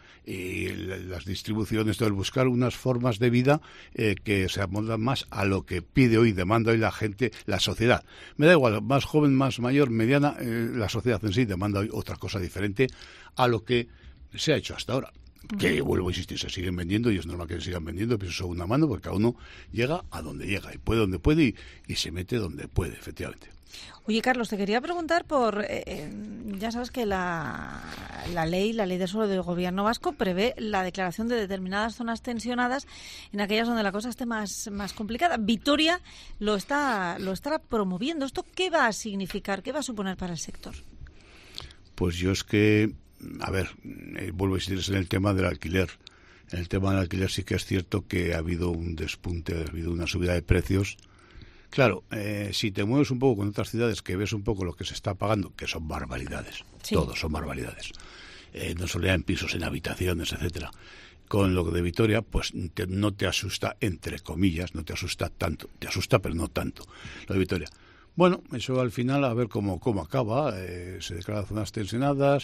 las distribuciones, el buscar unas formas de vida que se amoldan más a lo que pide hoy, demanda hoy la gente, la sociedad. Me da igual, más joven, más mayor, mediana, la sociedad en sí demanda hoy otra cosa diferente a lo que se ha hecho hasta ahora. Que, vuelvo a insistir, se siguen vendiendo y es normal que se sigan vendiendo pisos de segunda mano porque cada uno llega a donde llega y puede donde puede y se mete donde puede, efectivamente. Oye, Carlos, te quería preguntar por... ya sabes que la ley de suelo del Gobierno vasco prevé la declaración de determinadas zonas tensionadas en aquellas donde la cosa esté más complicada. Vitoria lo estará promoviendo. ¿Esto qué va a significar? ¿Qué va a suponer para el sector? Pues yo es que... A ver, vuelvo a insistir en el tema del alquiler. En el tema del alquiler sí que es cierto que ha habido un despunte, ha habido una subida de precios. Claro, si te mueves un poco con otras ciudades que ves un poco lo que se está pagando, que son barbaridades, todos son barbaridades, no solo ya en pisos, en habitaciones, etcétera. Con lo de Vitoria, pues no te asusta, entre comillas, no te asusta tanto, te asusta pero no tanto, lo de Vitoria. Bueno, eso al final a ver cómo acaba, se declaran zonas tensionadas.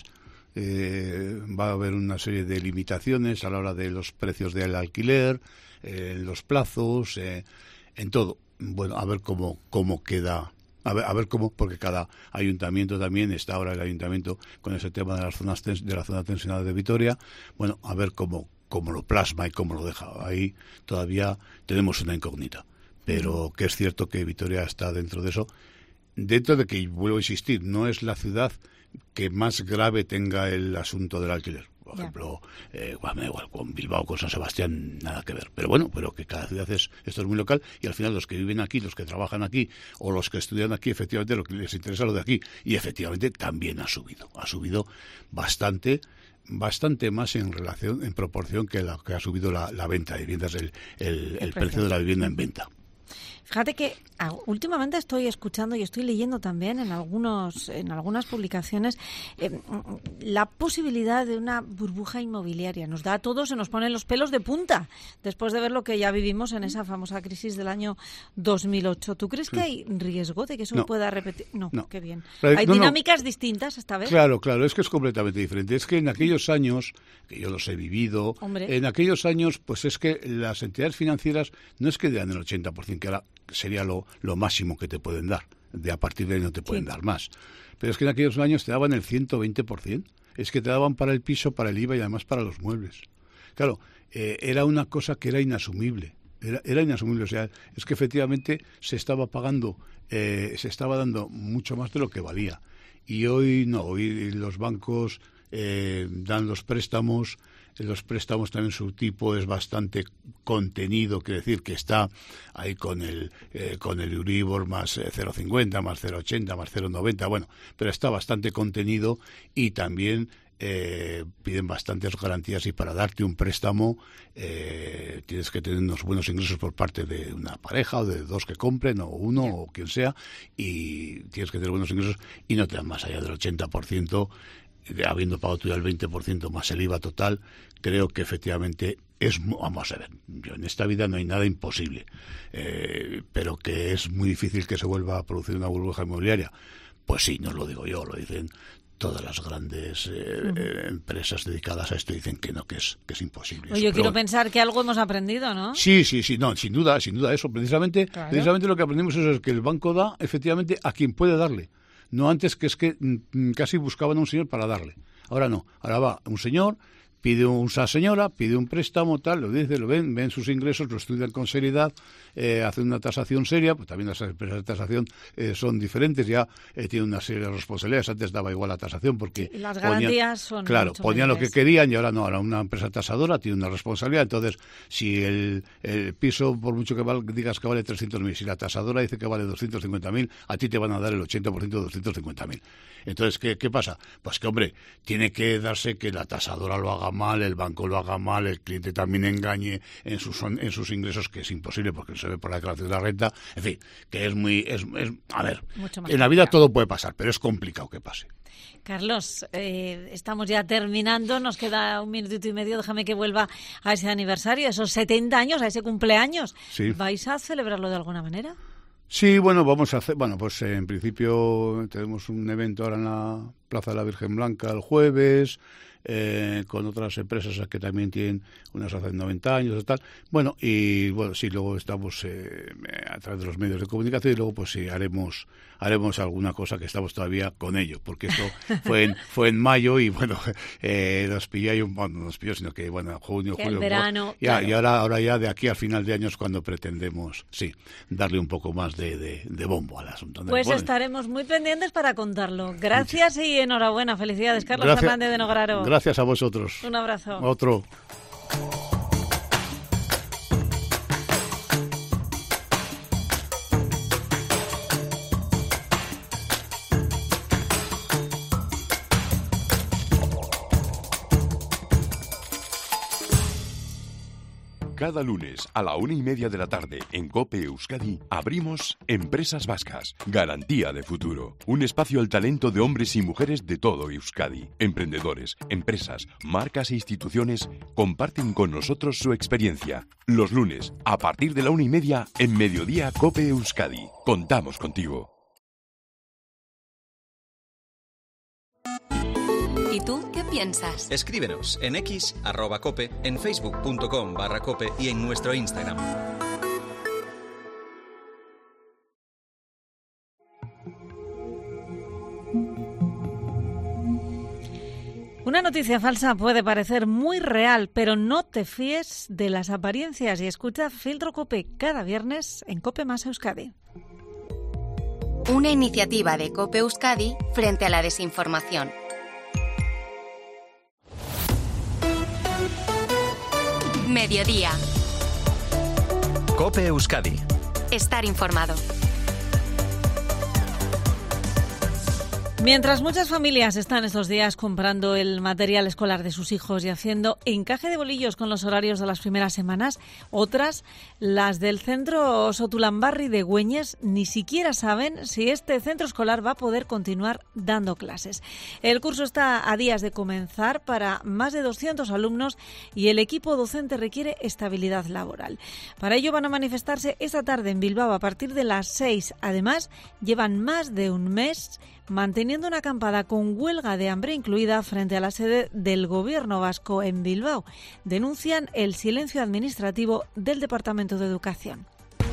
Va a haber una serie de limitaciones a la hora de los precios del alquiler, los plazos, en todo. Bueno, a ver cómo queda, a ver cómo, porque cada ayuntamiento también está ahora el ayuntamiento con ese tema de las zonas de la zona tensionada de Vitoria. Bueno, a ver cómo lo plasma y cómo lo deja. Ahí todavía tenemos una incógnita, pero que es cierto que Vitoria está dentro de eso, dentro de que, vuelvo a insistir, no es la ciudad que más grave tenga el asunto del alquiler. Por ejemplo, igual, con Bilbao, con San Sebastián, nada que ver. Pero bueno, que cada ciudad esto es muy local y al final los que viven aquí, los que trabajan aquí o los que estudian aquí, efectivamente lo que les interesa es lo de aquí. Y efectivamente también ha subido bastante más en proporción que la que ha subido la venta de viviendas, el precio de la vivienda en venta. Fíjate que últimamente estoy escuchando y estoy leyendo también en algunas publicaciones la posibilidad de una burbuja inmobiliaria. Nos da a todos, se nos ponen los pelos de punta después de ver lo que ya vivimos en esa famosa crisis del año 2008. ¿Tú crees que hay riesgo de que eso pueda repetir? No, qué bien. ¿Hay dinámicas distintas esta vez? Claro, es que es completamente diferente. Es que en aquellos años, que yo los he vivido, en aquellos años, pues es que las entidades financieras no es que den el 80%, que ahora sería lo máximo que te pueden dar. De a partir de ahí no te pueden dar más. Pero es que en aquellos años te daban el 120%. Es que te daban para el piso, para el IVA y además para los muebles. Claro, era una cosa que era inasumible. Era inasumible. O sea, es que efectivamente se estaba pagando, se estaba dando mucho más de lo que valía. Y hoy no, hoy los bancos dan los préstamos los préstamos también su tipo es bastante contenido, quiere decir que está ahí con el Euribor más 0,50, más 0,80, más 0,90, bueno, pero está bastante contenido y también piden bastantes garantías y para darte un préstamo tienes que tener unos buenos ingresos por parte de una pareja o de dos que compren o uno o quien sea y tienes que tener buenos ingresos y no te dan más allá del 80%, habiendo pagado tú ya el 20% más el IVA total. Creo que efectivamente vamos a ver, yo en esta vida no hay nada imposible, pero que es muy difícil que se vuelva a producir una burbuja inmobiliaria. Pues sí, no lo digo yo, lo dicen todas las grandes empresas dedicadas a esto, dicen que no, que es imposible. Oye, yo quiero pensar que algo hemos aprendido, ¿no? Sí, no, sin duda eso. Precisamente lo que aprendimos es que el banco da efectivamente a quien puede darle. No antes que es que casi buscaban a un señor para darle. Ahora no, ahora va un señor, pide una señora, pide un préstamo, tal, lo dice, lo ven sus ingresos, lo estudian con seriedad, hacen una tasación seria, pues también las empresas de tasación son diferentes, ya tienen una serie de responsabilidades. Antes daba igual la tasación porque las garantías son ponían lo que querían y ahora no, ahora una empresa tasadora tiene una responsabilidad. Entonces, si el piso, por mucho que digas que vale 300.000, si la tasadora dice que vale 250.000, a ti te van a dar el 80% de 250.000. Entonces, ¿qué pasa? Pues que, hombre, tiene que darse que la tasadora lo haga mal, el banco lo haga mal, el cliente también engañe en sus ingresos, que es imposible porque se ve por la declaración de la renta. En fin, que a ver, en la vida todo puede pasar, pero es complicado que pase. Carlos, estamos ya terminando, nos queda un minutito y medio, déjame que vuelva a ese aniversario, a esos 70 años, a ese cumpleaños. Sí. ¿Vais a celebrarlo de alguna manera? Sí, bueno, vamos a hacer, pues en principio tenemos un evento ahora en la Plaza de la Virgen Blanca el jueves, con otras empresas que también tienen unas hace 90 años y tal. Bueno, y bueno, sí, luego estamos a través de los medios de comunicación y luego pues sí, haremos alguna cosa que estamos todavía con ello, porque esto fue en mayo y bueno, nos pilló, sino que bueno, junio, julio, verano, ya, claro. Y ahora ya de aquí al final de año es cuando pretendemos, sí, darle un poco más de bombo al asunto. Pues estaremos muy pendientes para contarlo. Gracias y enhorabuena, felicidades, Carlos Fernández de Nograro. Gracias a vosotros. Un abrazo. Otro. Cada lunes a la 1:30 de la tarde en COPE Euskadi abrimos Empresas Vascas, garantía de futuro. Un espacio al talento de hombres y mujeres de todo Euskadi. Emprendedores, empresas, marcas e instituciones comparten con nosotros su experiencia. Los lunes, a partir de la 1:30 en Mediodía COPE Euskadi. Contamos contigo. ¿Y tú qué piensas? Escríbenos en X, @cope, en facebook.com/cope y en nuestro Instagram. Una noticia falsa puede parecer muy real, pero no te fíes de las apariencias y escucha Filtro Cope cada viernes en Cope Más Euskadi. Una iniciativa de Cope Euskadi frente a la desinformación. Mediodía. COPE Euskadi. Estar informado. Mientras muchas familias están estos días comprando el material escolar de sus hijos y haciendo encaje de bolillos con los horarios de las primeras semanas, otras, las del centro Sotulambarri de Güeñes, ni siquiera saben si este centro escolar va a poder continuar dando clases. El curso está a días de comenzar para más de 200 alumnos y el equipo docente requiere estabilidad laboral. Para ello van a manifestarse esta tarde en Bilbao a partir de las 6. Además, llevan más de un mes manteniendo una acampada con huelga de hambre incluida frente a la sede del Gobierno vasco en Bilbao. Denuncian el silencio administrativo del Departamento de Educación.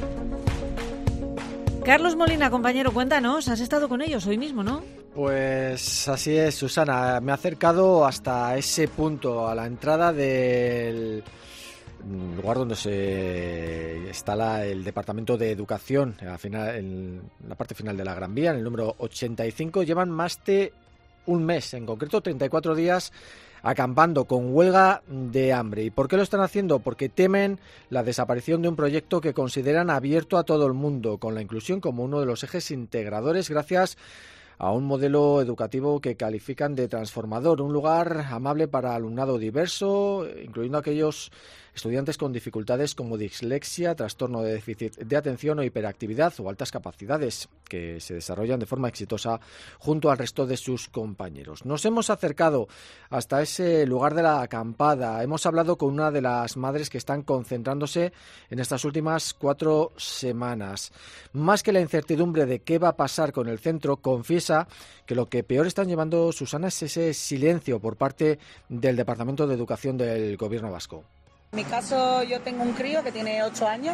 Carlos Molina, compañero, cuéntanos, has estado con ellos hoy mismo, ¿no? Pues así es, Susana. Me he acercado hasta ese punto, a la entrada del lugar donde se instala el Departamento de Educación, en la parte final de la Gran Vía, en el número 85. Llevan más de un mes, en concreto 34 días, acampando con huelga de hambre. ¿Y por qué lo están haciendo? Porque temen la desaparición de un proyecto que consideran abierto a todo el mundo, con la inclusión como uno de los ejes integradores gracias a un modelo educativo que califican de transformador, un lugar amable para alumnado diverso, incluyendo aquellos estudiantes con dificultades como dislexia, trastorno de déficit de atención o hiperactividad o altas capacidades, que se desarrollan de forma exitosa junto al resto de sus compañeros. Nos hemos acercado hasta ese lugar de la acampada. Hemos hablado con una de las madres que están concentrándose en estas últimas 4 semanas. Más que la incertidumbre de qué va a pasar con el centro, confiesa que lo que peor están llevando, Susana, es ese silencio por parte del Departamento de Educación del Gobierno vasco. En mi caso, yo tengo un crío que tiene 8 años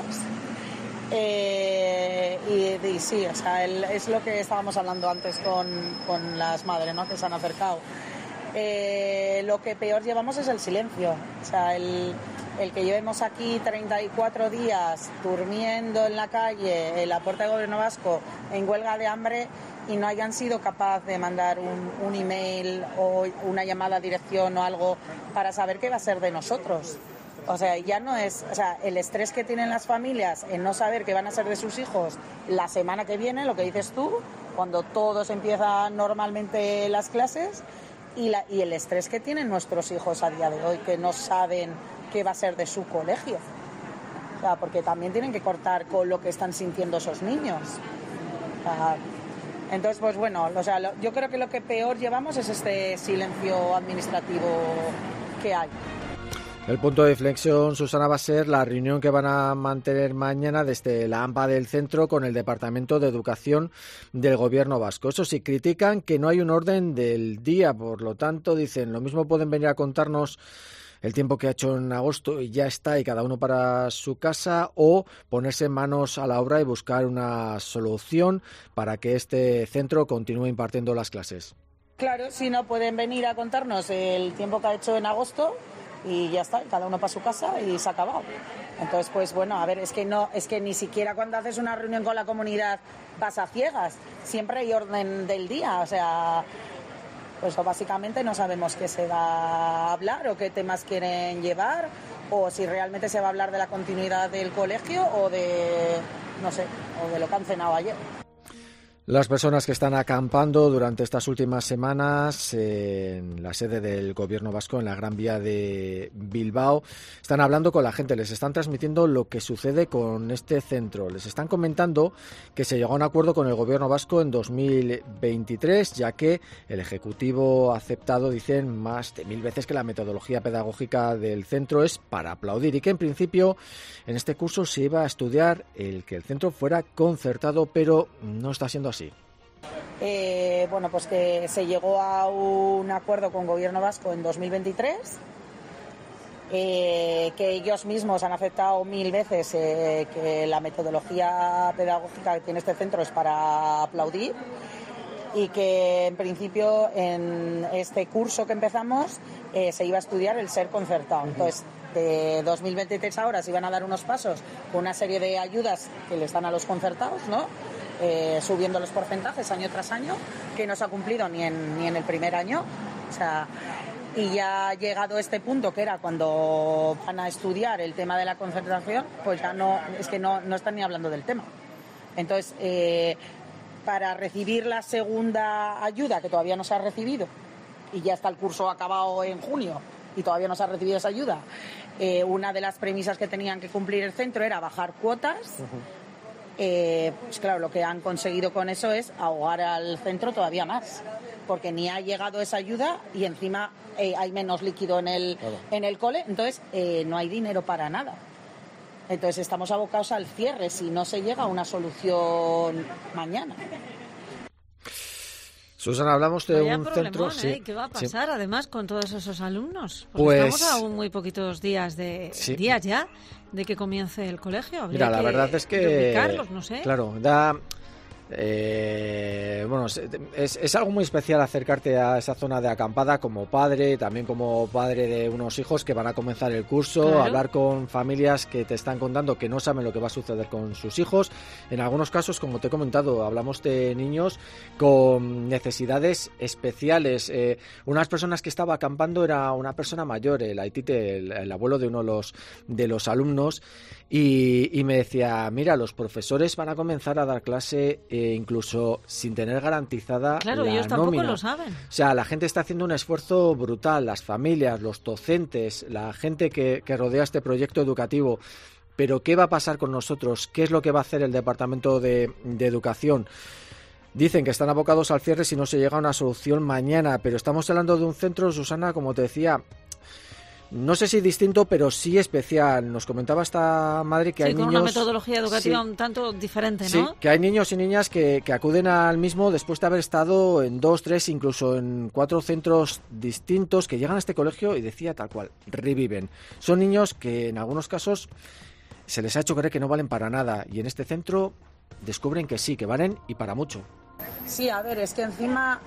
y sí, o sea, es lo que estábamos hablando antes con las madres, ¿no?, que se han acercado. Lo que peor llevamos es el silencio, o sea, el que llevemos aquí 34 días durmiendo en la calle, en la puerta del Gobierno vasco, en huelga de hambre, y no hayan sido capaces de mandar un email o una llamada a dirección o algo para saber qué va a ser de nosotros. O sea, ya no es, o sea, el estrés que tienen las familias en no saber qué van a ser de sus hijos la semana que viene, lo que dices tú, cuando todos empiezan normalmente las clases, y el estrés que tienen nuestros hijos a día de hoy, que no saben qué va a ser de su colegio. O sea, porque también tienen que cortar con lo que están sintiendo esos niños. O sea, entonces, pues bueno, o sea, yo creo que lo que peor llevamos es este silencio administrativo que hay. El punto de inflexión, Susana, va a ser la reunión que van a mantener mañana desde la AMPA del centro con el Departamento de Educación del Gobierno vasco. Eso sí, critican que no hay un orden del día, por lo tanto, dicen, lo mismo pueden venir a contarnos el tiempo que ha hecho en agosto y ya está, y cada uno para su casa, o ponerse manos a la obra y buscar una solución para que este centro continúe impartiendo las clases. Claro, si no pueden venir a contarnos el tiempo que ha hecho en agosto, y ya está, cada uno para su casa y se ha acabado. Entonces, pues bueno, a ver, es que ni siquiera cuando haces una reunión con la comunidad vas a ciegas, siempre hay orden del día, o sea, pues básicamente no sabemos qué se va a hablar o qué temas quieren llevar, o si realmente se va a hablar de la continuidad del colegio o de, no sé, o de lo que han cenado ayer. Las personas que están acampando durante estas últimas semanas en la sede del Gobierno vasco, en la Gran Vía de Bilbao, están hablando con la gente, les están transmitiendo lo que sucede con este centro. Les están comentando que se llegó a un acuerdo con el Gobierno vasco en 2023, ya que el Ejecutivo ha aceptado, dicen, más de 1000 veces que la metodología pedagógica del centro es para aplaudir, y que en principio en este curso se iba a estudiar el que el centro fuera concertado, pero no está siendo así. Bueno, pues que se llegó a un acuerdo con Gobierno vasco en 2023, que ellos mismos han aceptado 1000 veces que la metodología pedagógica que tiene este centro es para aplaudir, y que en principio en este curso que empezamos se iba a estudiar el ser concertado. Entonces, de 2023 ahora se iban a dar unos pasos con una serie de ayudas que les dan a los concertados, ¿no? Subiendo los porcentajes año tras año, que no se ha cumplido ni en el primer año. O sea, y ya ha llegado este punto, que era cuando van a estudiar el tema de la concertación, pues ya no, es que no están ni hablando del tema. Entonces, para recibir la segunda ayuda, que todavía no se ha recibido, y ya está el curso acabado en junio y todavía no se ha recibido esa ayuda, una de las premisas que tenían que cumplir el centro era bajar cuotas. Pues claro, lo que han conseguido con eso es ahogar al centro todavía más, porque ni ha llegado esa ayuda y encima hay menos líquido en el cole, entonces no hay dinero para nada. Entonces estamos abocados al cierre si no se llega a una solución mañana. Susana, hablamos de un centro... Sí, ¿qué va a pasar además con todos esos alumnos? Porque pues, estamos a muy poquitos días días ya de que comience el colegio. Mira, la verdad es que... ubicarlos, no sé. Claro, Bueno, es algo muy especial acercarte a esa zona de acampada como padre, también como padre de unos hijos que van a comenzar el curso, claro. Hablar con familias que te están contando que no saben lo que va a suceder con sus hijos. En algunos casos, como te he comentado, hablamos de niños con necesidades especiales. Unas personas que estaba acampando era una persona mayor, el Aitite, el abuelo de uno de los alumnos, y me decía, mira, los profesores van a comenzar a dar clase incluso sin tener garantizada claro, la ellos tampoco nómina. lo saben. O sea, la gente está haciendo un esfuerzo brutal, las familias, los docentes, la gente que rodea este proyecto educativo. Pero ¿qué va a pasar con nosotros? ¿Qué es lo que va a hacer el Departamento de Educación? Dicen que están abocados al cierre si no se llega a una solución mañana, pero estamos hablando de un centro, Susana, como te decía, no sé si distinto, pero sí especial. Nos comentaba esta madre que hay niños... Sí, con una metodología educativa un tanto diferente, ¿no? Sí, que hay niños y niñas que acuden al mismo después de haber estado en 2, 3, incluso en 4 centros distintos, que llegan a este colegio y decía tal cual, reviven. Son niños que en algunos casos se les ha hecho creer que no valen para nada y en este centro descubren que sí, que valen y para mucho. Sí, a ver, es que encima...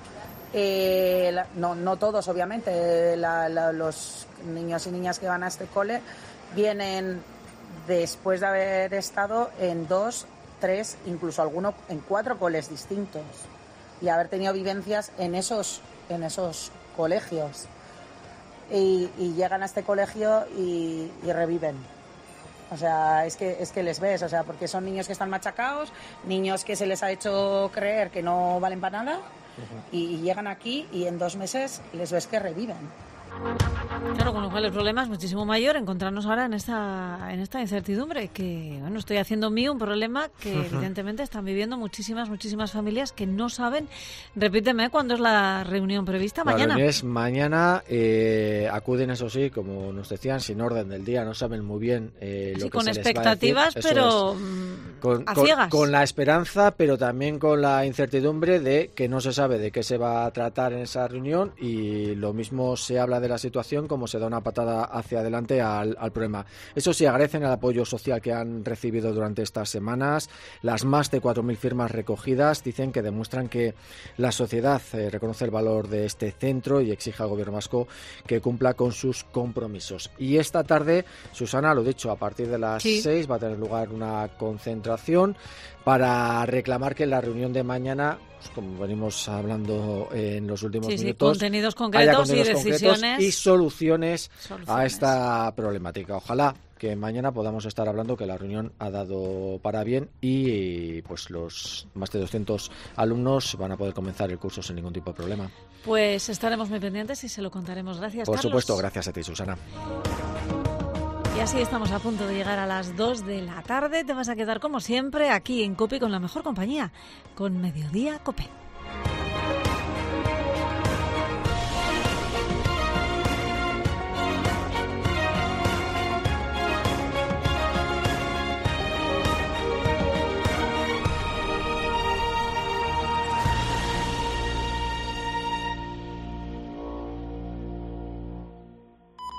no todos, obviamente, los niños y niñas que van a este cole vienen después de haber estado en 2, 3, incluso alguno en 4 coles distintos y haber tenido vivencias en esos colegios y llegan a este colegio y reviven. O sea, es que les ves, o sea, porque son niños que están machacados, niños que se les ha hecho creer que no valen para nada. Y llegan aquí y en 2 meses les ves que reviven. Claro, con lo cual el problema es muchísimo mayor encontrarnos ahora en esta incertidumbre, que bueno, estoy haciendo mío un problema que evidentemente están viviendo muchísimas familias que no saben. Repíteme, ¿cuándo es la reunión prevista? Mañana. La reunión es mañana, acuden, eso sí, como nos decían, sin orden del día, no saben muy bien lo que con se expectativas, les va a decir. pero a ciegas. Con la esperanza, pero también con la incertidumbre de que no se sabe de qué se va a tratar en esa reunión y lo mismo se habla de la situación como se da una patada hacia adelante al problema. Eso sí, agradecen el apoyo social que han recibido durante estas semanas, las más de 4.000 firmas recogidas, dicen que demuestran que la sociedad reconoce el valor de este centro y exige al gobierno vasco que cumpla con sus compromisos. Y esta tarde, Susana, lo dicho, a partir de las 6 va a tener lugar una concentración para reclamar que en la reunión de mañana, pues como venimos hablando en los últimos minutos, contenidos concretos y decisiones y soluciones a esta problemática. Ojalá que mañana podamos estar hablando que la reunión ha dado para bien y pues los más de 200 alumnos van a poder comenzar el curso sin ningún tipo de problema. Pues estaremos muy pendientes y se lo contaremos. Gracias, Por Carlos. supuesto, gracias a ti, Susana. Y así estamos a punto de llegar a las 2 de la tarde. Te vas a quedar, como siempre, aquí en COPE con la mejor compañía, con Mediodía COPE.